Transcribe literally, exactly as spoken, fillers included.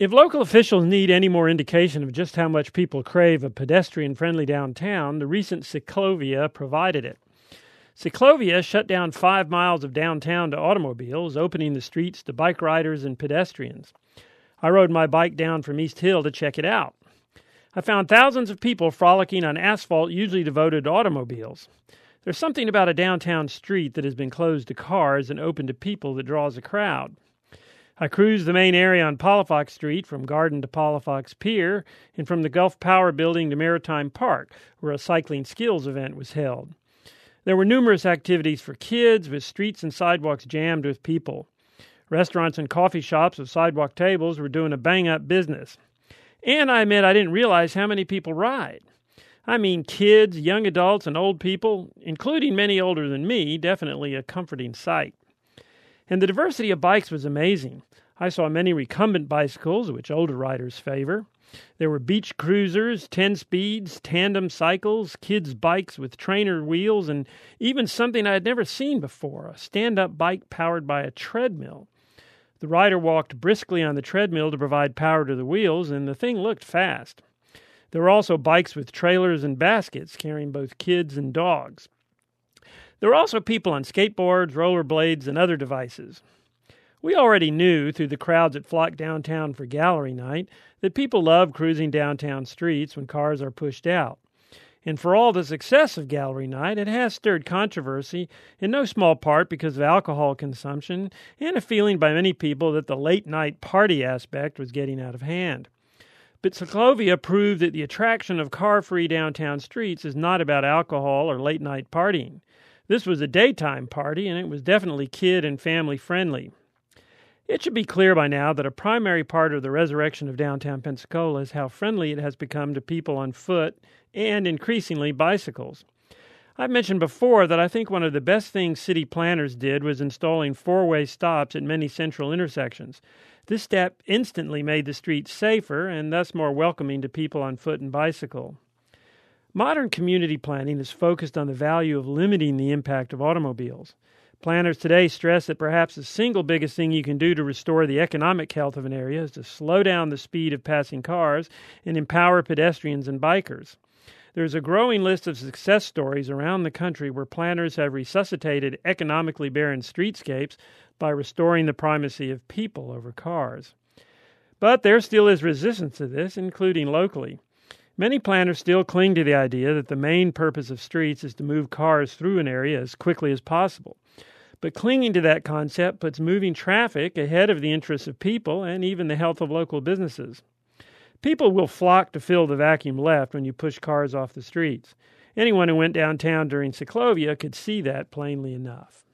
If local officials need any more indication of just how much people crave a pedestrian-friendly downtown, the recent Ciclovia provided it. Ciclovia shut down five miles of downtown to automobiles, opening the streets to bike riders and pedestrians. I rode my bike down from East Hill to check it out. I found thousands of people frolicking on asphalt usually devoted to automobiles. There's something about a downtown street that has been closed to cars and open to people that draws a crowd. I cruised the main area on Palafox Street from Garden to Palafox Pier and from the Gulf Power Building to Maritime Park, where a cycling skills event was held. There were numerous activities for kids, with streets and sidewalks jammed with people. Restaurants and coffee shops with sidewalk tables were doing a bang-up business. And I admit I didn't realize how many people ride. I mean kids, young adults, and old people, including many older than me, definitely a comforting sight. And the diversity of bikes was amazing. I saw many recumbent bicycles, which older riders favor. There were beach cruisers, ten-speeds, tandem cycles, kids' bikes with trainer wheels, and even something I had never seen before, a stand-up bike powered by a treadmill. The rider walked briskly on the treadmill to provide power to the wheels, and the thing looked fast. There were also bikes with trailers and baskets carrying both kids and dogs. There were also people on skateboards, rollerblades, and other devices. We already knew, through the crowds that flocked downtown for gallery night, that people love cruising downtown streets when cars are pushed out. And for all the success of gallery night, it has stirred controversy, in no small part because of alcohol consumption and a feeling by many people that the late-night party aspect was getting out of hand. But Ciclovia proved that the attraction of car-free downtown streets is not about alcohol or late-night partying. This was a daytime party, and it was definitely kid and family-friendly. It should be clear by now that a primary part of the resurrection of downtown Pensacola is how friendly it has become to people on foot and, increasingly, bicycles. I've mentioned before that I think one of the best things city planners did was installing four-way stops at many central intersections. This step instantly made the streets safer and thus more welcoming to people on foot and bicycle. Modern community planning is focused on the value of limiting the impact of automobiles. Planners today stress that perhaps the single biggest thing you can do to restore the economic health of an area is to slow down the speed of passing cars and empower pedestrians and bikers. There's a growing list of success stories around the country where planners have resuscitated economically barren streetscapes by restoring the primacy of people over cars. But there still is resistance to this, including locally. Many planners still cling to the idea that the main purpose of streets is to move cars through an area as quickly as possible. But clinging to that concept puts moving traffic ahead of the interests of people and even the health of local businesses. People will flock to fill the vacuum left when you push cars off the streets. Anyone who went downtown during Ciclovia could see that plainly enough.